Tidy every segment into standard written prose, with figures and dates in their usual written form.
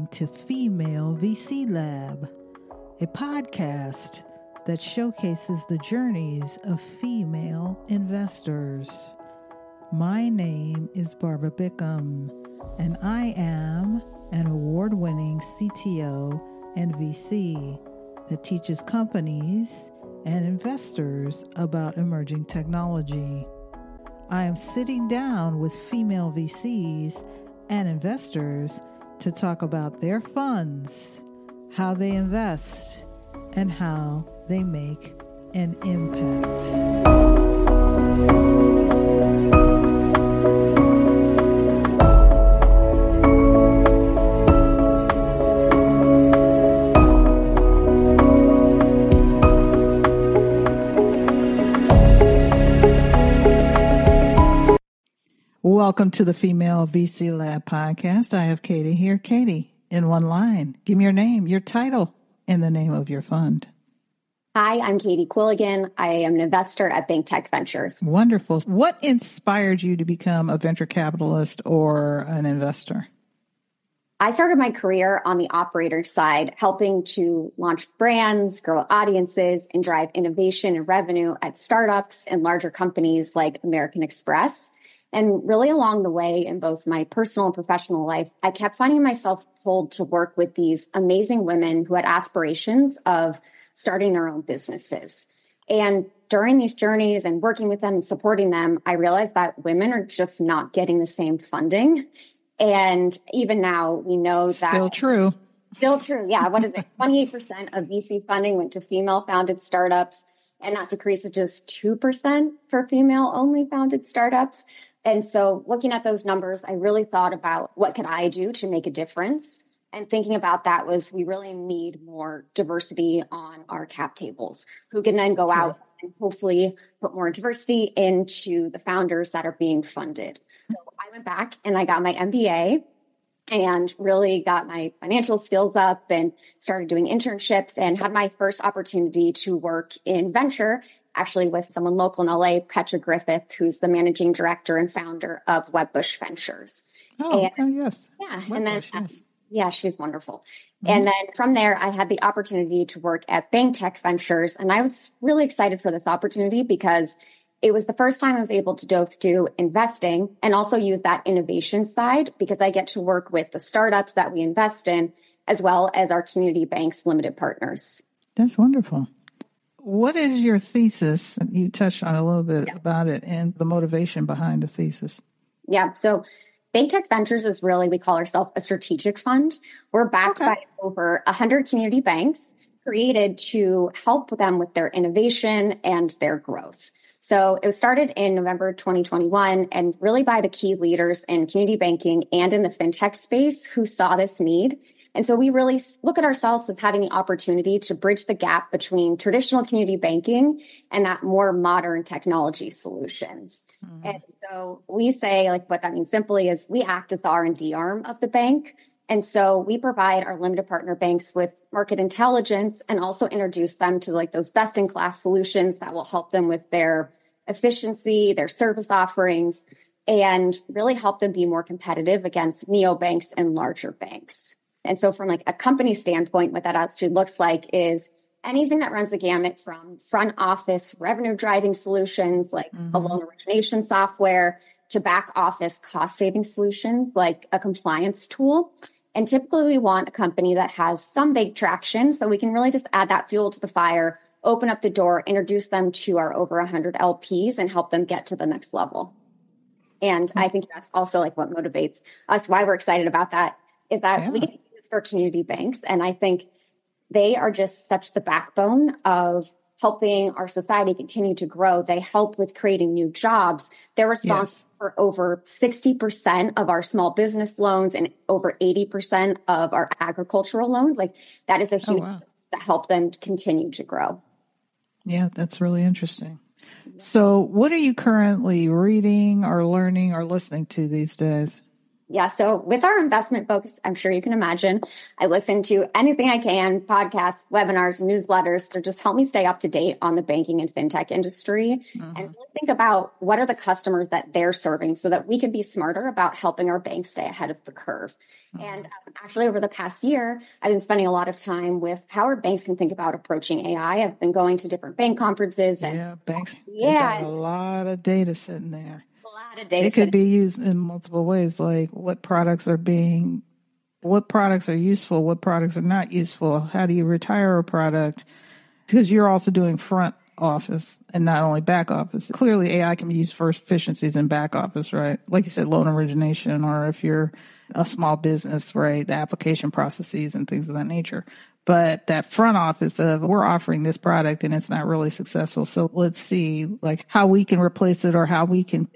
listening to Female VC Lab, a podcast that showcases the journeys of female investors. My name is Barbara Bickham, and I am an award-winning CTO and VC that teaches companies and investors about emerging technology. I am sitting down with female VCs and investors to talk about their funds, how they invest, and how they make an impact. Welcome to the Female VC Lab podcast. I have Katie here. Katie, in one line, give me your name, your title, and the name of your fund. Hi, I'm Katie Quilligan. I am an investor at BankTech Ventures. Wonderful. What inspired you to become a venture capitalist or an investor? I started my career on the operator side, helping to launch brands, grow audiences, and drive innovation and revenue at startups and larger companies like American Express. And really along the way in both my personal and professional life, I kept finding myself pulled to work with these amazing women who had aspirations of starting their own businesses. And during these journeys and working with them and supporting them, I realized that women are just not getting the same funding. And even now, we know that... Still true. Still true. Yeah. What is it? 28% of VC funding went to female-founded startups, and that decreased to just 2% for female-only founded startups. And so looking at those numbers, I really thought about what could I do to make a difference? And thinking about that was we really need more diversity on our cap tables, who can then go out and hopefully put more diversity into the founders that are being funded. So I went back and I got my MBA and really got my financial skills up and started doing internships and had my first opportunity to work in venture, actually with someone local in LA, Petra Griffith, who's the managing director and founder of Wedbush Ventures. Oh, yes. Yeah. Wedbush, and then, yes. Yeah, she's wonderful. Mm-hmm. And then from there, I had the opportunity to work at BankTech Ventures. And I was really excited for this opportunity because it was the first time I was able to both do investing and also use that innovation side, because I get to work with the startups that we invest in, as well as our community banks limited partners. That's wonderful. What is your thesis? You touched on a little bit about it and the motivation behind the thesis. Yeah. So BankTech Ventures is really, we call ourselves a strategic fund. We're backed by over 100 community banks created to help them with their innovation and their growth. So it was started in November 2021 and really by the key leaders in community banking and in the fintech space who saw this need. And so we really look at ourselves as having the opportunity to bridge the gap between traditional community banking and that more modern technology solutions. Mm-hmm. And so we say, like, what that means simply is we act as the R&D arm of the bank. And so we provide our limited partner banks with market intelligence and also introduce them to like those best in class solutions that will help them with their efficiency, their service offerings, and really help them be more competitive against neobanks and larger banks. And so from like a company standpoint, what that actually looks like is anything that runs the gamut from front office revenue driving solutions like a loan origination software to back office cost saving solutions like a compliance tool. And typically we want a company that has some big traction so we can really just add that fuel to the fire, open up the door, introduce them to our over 100 LPs and help them get to the next level. And I think that's also like what motivates us, why we're excited about that, is that we get to use for community banks. And I think they are just such the backbone of helping our society continue to grow. They help with creating new jobs. They're responsible for over 60% of our small business loans and over 80% of our agricultural loans. Like that is a huge that help them continue to grow. Yeah, that's really interesting. So what are you currently reading or learning or listening to these days? Yeah. So with our investment focus, I'm sure you can imagine, I listen to anything I can, podcasts, webinars, newsletters to just help me stay up to date on the banking and fintech industry and really think about what are the customers that they're serving so that we can be smarter about helping our banks stay ahead of the curve. And actually over the past year, I've been spending a lot of time with how our banks can think about approaching AI. I've been going to different bank conferences. And banks. They got a lot of data sitting there. A lot of data. It could be used in multiple ways, like what products are useful, what products are not useful. How do you retire a product? Because you're also doing front office and not only back office. Clearly, AI can be used for efficiencies in back office, right? Like you said, loan origination, or if you're a small business, right, the application processes and things of that nature. But that front office of we're offering this product and it's not really successful. So let's see like how we can replace it or how we can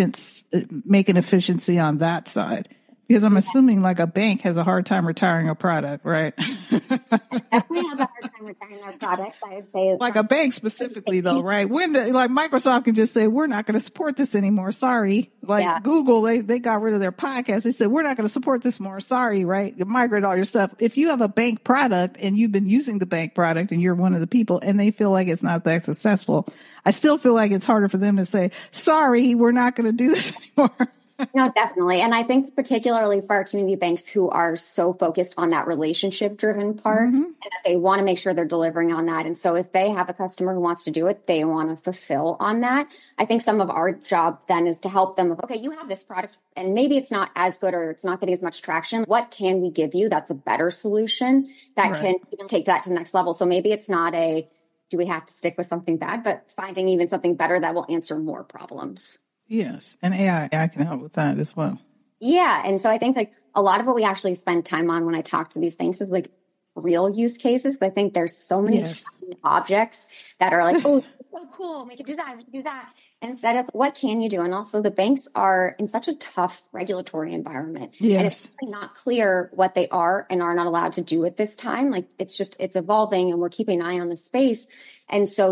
make an efficiency on that side. Because I'm assuming like a bank has a hard time retiring a product, right? Definitely has a hard time retiring their products. I would say like a bank specifically though, right? When like Microsoft can just say, we're not going to support this anymore. Sorry. Like Google, they got rid of their podcast. They said, we're not going to support this more. Sorry, right? You migrate all your stuff. If you have a bank product and you've been using the bank product and you're one of the people and they feel like it's not that successful, I still feel like it's harder for them to say, sorry, we're not going to do this anymore. No, definitely. And I think particularly for our community banks who are so focused on that relationship driven part and that they want to make sure they're delivering on that. And so if they have a customer who wants to do it, they want to fulfill on that. I think some of our job then is to help them with, okay, you have this product and maybe it's not as good or it's not getting as much traction. What can we give you that's a better solution that can even take that to the next level? So maybe it's not do we have to stick with something bad, but finding even something better that will answer more problems. Yes. And AI can help with that as well. Yeah. And so I think like a lot of what we actually spend time on when I talk to these banks is like real use cases. I think there's so many objects that are like, oh, it's so cool. We could do that. We could do that. And instead it's what can you do? And also the banks are in such a tough regulatory environment. And it's really not clear what they are and are not allowed to do at this time. Like it's evolving and we're keeping an eye on the space. And so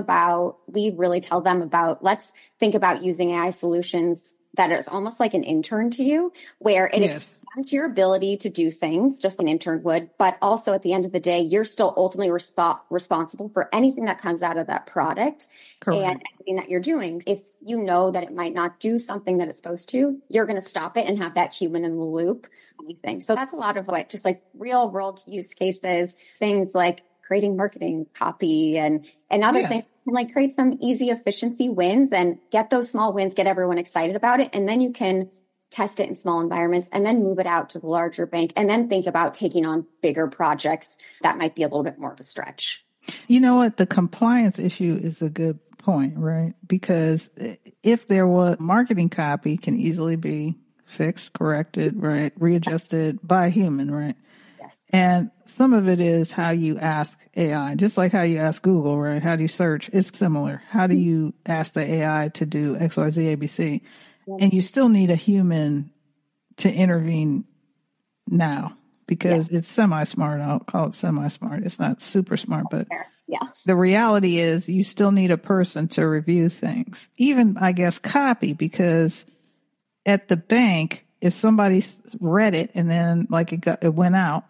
we really tell them about, let's think about using AI solutions that is almost like an intern to you, where it expands your ability to do things just like an intern would, but also at the end of the day, you're still ultimately responsible for anything that comes out of that product. Correct. And anything that you're doing. If you know that it might not do something that it's supposed to, you're going to stop it and have that human in the loop. Anything. So that's a lot of what just like real world use cases, things like creating marketing copy and other things, and like create some easy efficiency wins and get those small wins, get everyone excited about it. And then you can test it in small environments and then move it out to the larger bank and then think about taking on bigger projects that might be a little bit more of a stretch. You know what? The compliance issue is a good point, right? Because if there was marketing copy can easily be fixed, corrected, right? Readjusted by a human, right? Yes. And some of it is how you ask AI, just like how you ask Google, right? How do you search? It's similar. How do you ask the AI to do X, Y, Z, ABC? And you still need a human to intervene now because it's semi-smart. I'll call it semi-smart. It's not super smart, but the reality is you still need a person to review things. Even, I guess, copy, because at the bank, if somebody read it and then like it went out,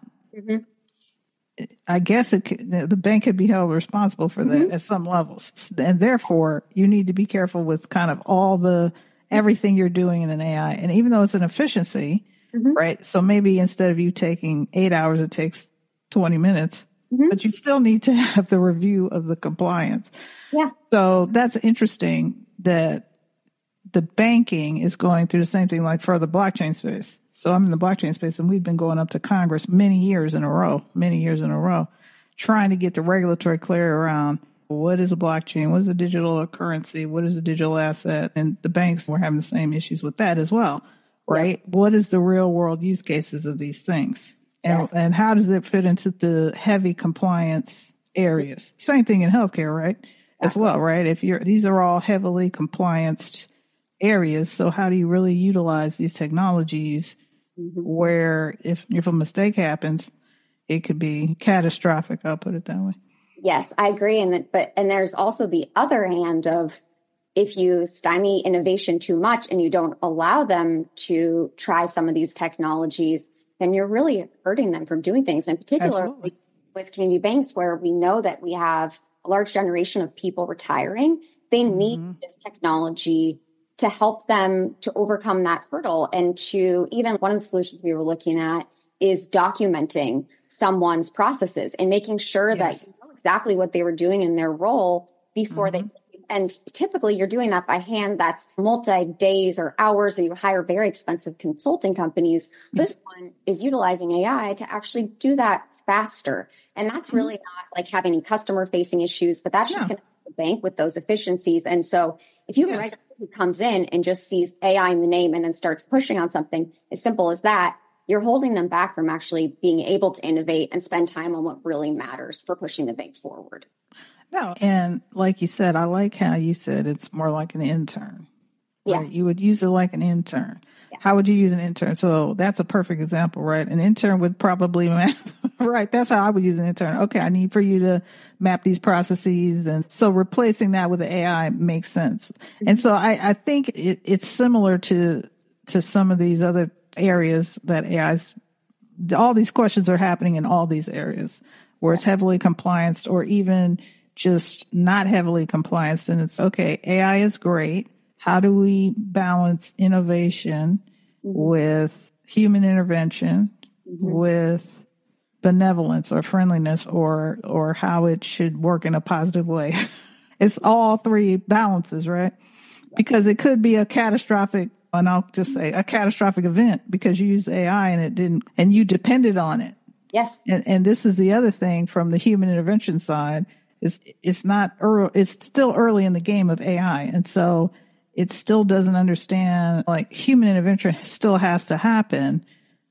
I guess the bank could be held responsible for that at some levels. And therefore, you need to be careful with kind of everything you're doing in an AI. And even though it's an efficiency, right? So maybe instead of you taking 8 hours, it takes 20 minutes, but you still need to have the review of the compliance. Yeah. So that's interesting that the banking is going through the same thing like for the blockchain space. So I'm in the blockchain space and we've been going up to Congress many years in a row, trying to get the regulatory clarity around what is a blockchain, what is a digital currency, what is a digital asset? And the banks were having the same issues with that as well, right? Yeah. What is the real world use cases of these things? And how does it fit into the heavy compliance areas? Same thing in healthcare, right? As well, right? These are all heavily complianced areas. So how do you really utilize these technologies where if a mistake happens, it could be catastrophic. I'll put it that way. Yes, I agree. And there's also the other hand of if you stymie innovation too much and you don't allow them to try some of these technologies, then you're really hurting them from doing things. In particular, Absolutely. with community banks, where we know that we have a large generation of people retiring, they need this technology to help them to overcome that hurdle. And to even one of the solutions we were looking at is documenting someone's processes and making sure that you know exactly what they were doing in their role before they. And typically you're doing that by hand. That's multi-days or hours, or you hire very expensive consulting companies. This one is utilizing AI to actually do that faster. And that's really not like having any customer facing issues, but that's just going to help the bank with those efficiencies. And so if you have a regular who comes in and just sees AI in the name and then starts pushing on something as simple as that, you're holding them back from actually being able to innovate and spend time on what really matters for pushing the bank forward. No, and like you said, I like how you said it's more like an intern. Right? Yeah. You would use it like an intern. Yeah. How would you use an intern? So that's a perfect example, right? An intern would probably map, right? That's how I would use an intern. Okay, I need for you to map these processes. And so replacing that with the AI makes sense. And so I think it's similar to some of these other areas that AI's, all these questions are happening in all these areas where it's heavily complianced or even just not heavily complianced. And it's okay. AI is great. How do we balance innovation with human intervention, with benevolence or friendliness, or how it should work in a positive way? It's all three balances, right? Because it could be a catastrophic, and I'll just say a catastrophic event because you used AI and it didn't, and you depended on it. Yes. And this is the other thing from the human intervention side. It's not early, it's still early in the game of AI. And so it still doesn't understand, like human intervention still has to happen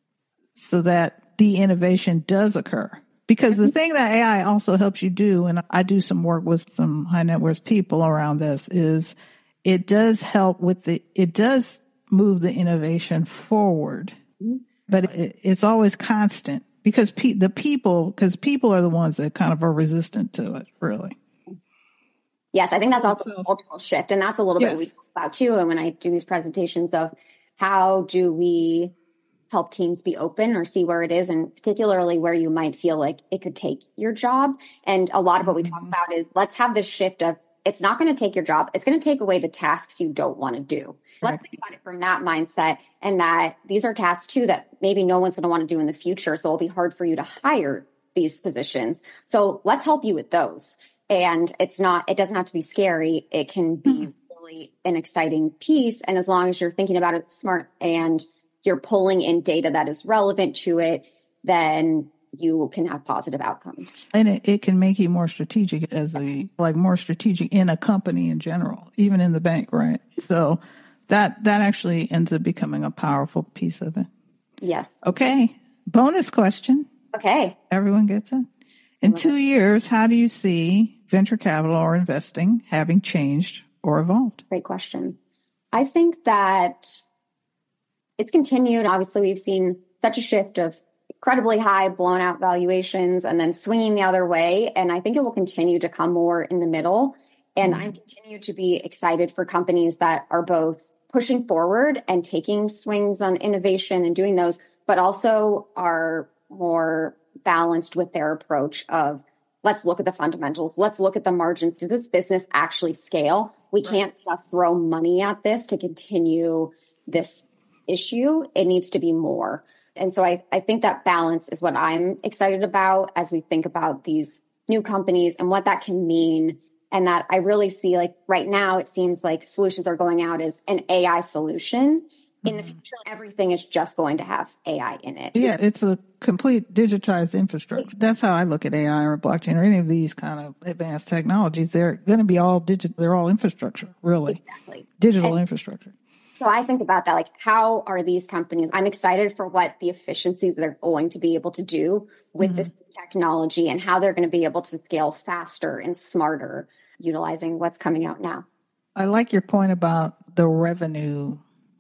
so that the innovation does occur. Because the thing that AI also helps you do, and I do some work with some high net worth people around this, is it does help with it does move the innovation forward, but it's always constant. Because people are the ones that kind of are resistant to it, really. Yes, I think that's also a cultural shift. And that's a little bit we talk about too. And when I do these presentations of how do we help teams be open or see where it is, and particularly where you might feel like it could take your job. And a lot of what we talk about is let's have this shift of it's not going to take your job. It's going to take away the tasks you don't want to do. Let's think about it from that mindset, and that these are tasks too that maybe no one's going to want to do in the future. So it'll be hard for you to hire these positions. So let's help you with those. And it doesn't have to be scary. It can be really an exciting piece. And as long as you're thinking about it smart and you're pulling in data that is relevant to it, then you can have positive outcomes. And it can make you more strategic more strategic in a company in general, even in the bank, right? So that actually ends up becoming a powerful piece of it. Yes. Okay. Bonus question. Okay. Everyone gets it. In 2 years, how do you see venture capital or investing having changed or evolved? Great question. I think that it's continued. Obviously, we've seen such a shift of incredibly high blown out valuations and then swinging the other way. And I think it will continue to come more in the middle. And I continue to be excited for companies that are both pushing forward and taking swings on innovation and doing those, but also are more balanced with their approach of let's look at the fundamentals. Let's look at the margins. Does this business actually scale? We can't just throw money at this to continue this issue. It needs to be more. And so I think that balance is what I'm excited about as we think about these new companies and what that can mean. And that I really see, like right now, it seems like solutions are going out as an AI solution. In the future, everything is just going to have AI in it. Yeah, it's a complete digitized infrastructure. That's how I look at AI or blockchain or any of these kind of advanced technologies. They're going to be all digital. They're all infrastructure, really. Exactly. Digital infrastructure. So I think about that, like, how are these companies? I'm excited for what the efficiencies they're going to be able to do with this technology and how they're going to be able to scale faster and smarter utilizing what's coming out now. I like your point about the revenue,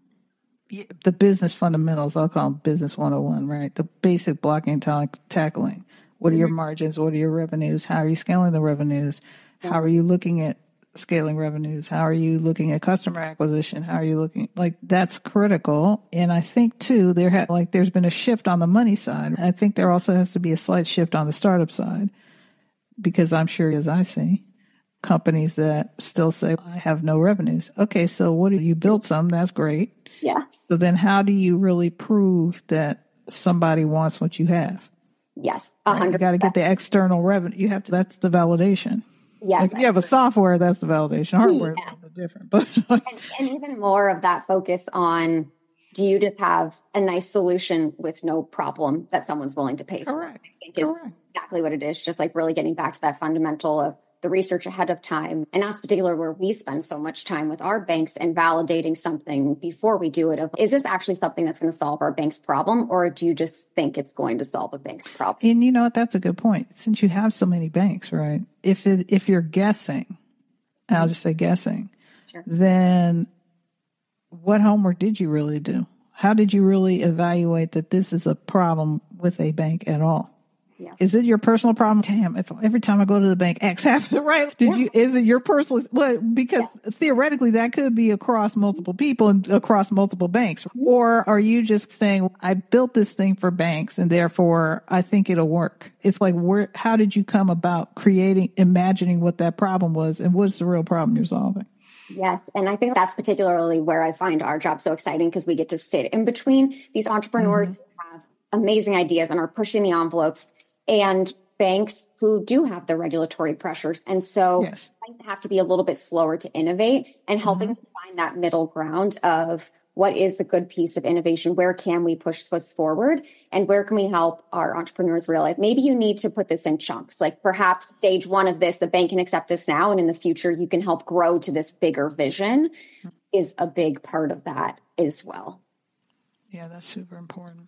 the business fundamentals. I'll call them business 101, right? The basic blocking and tackling. What are your margins? What are your revenues? How are you scaling the revenues? How are you looking at scaling revenues? How are you looking at customer acquisition? How are you looking? Like, that's critical. And I think too, there's been a shift on the money side. I think there also has to be a slight shift on the startup side, because I'm sure, as I see, companies that still say, I have no revenues. Okay, so what do you build some? That's great. Yeah. So then how do you really prove that somebody wants what you have? Yes, 100%. Right? You got to get the external revenue. That's the validation. Yes. Like if you have a software, that's the validation. Hardware is a little bit different. But and even more of that focus on, do you just have a nice solution with no problem that someone's willing to pay for? Correct. I think is exactly what it is. Just like really getting back to that fundamental of the research ahead of time. And that's particular where we spend so much time with our banks and validating something before we do it. Is this actually something that's going to solve our bank's problem, or do you just think it's going to solve a bank's problem? And you know what? That's a good point. Since you have so many banks, right? If you're guessing, I'll just say guessing, sure, then what homework did you really do? How did you really evaluate that this is a problem with a bank at all? Yeah. Is it your personal problem? Damn, if every time I go to the bank, X happens, right? Is it your personal? Well, because theoretically that could be across multiple people and across multiple banks. Or are you just saying, I built this thing for banks and therefore I think it'll work? It's like, how did you come about imagining what that problem was, and what's the real problem you're solving? Yes. And I think that's particularly where I find our job so exciting, because we get to sit in between these entrepreneurs who have amazing ideas and are pushing the envelopes, and banks who do have the regulatory pressures. And so I have to be a little bit slower to innovate, and helping to find that middle ground of what is a good piece of innovation? Where can we push this forward? And where can we help our entrepreneurs realize maybe you need to put this in chunks? Like perhaps stage one of this, the bank can accept this now, and in the future you can help grow to this bigger vision, is a big part of that as well. Yeah, that's super important.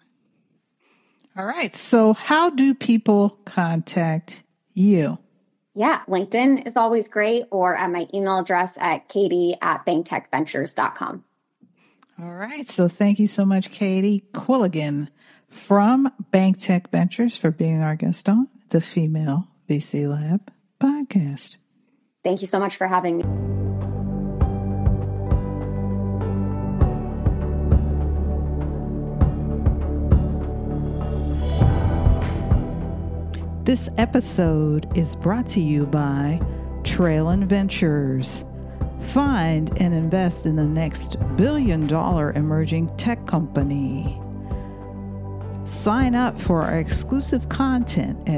All right. So how do people contact you? Yeah, LinkedIn is always great, or at my email address at katie@banktechventures.com. All right. So thank you so much, Katie Quilligan from BankTech Ventures, for being our guest on the Female VC Lab podcast. Thank you so much for having me. This episode is brought to you by Trailin Ventures. Find and invest in the next billion-dollar emerging tech company. Sign up for our exclusive content at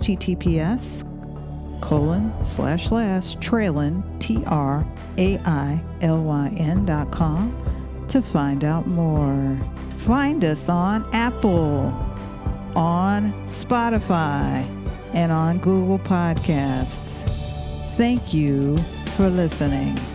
https://trailin.com to find out more. Find us on Apple, on Spotify, and on Google Podcasts. Thank you for listening.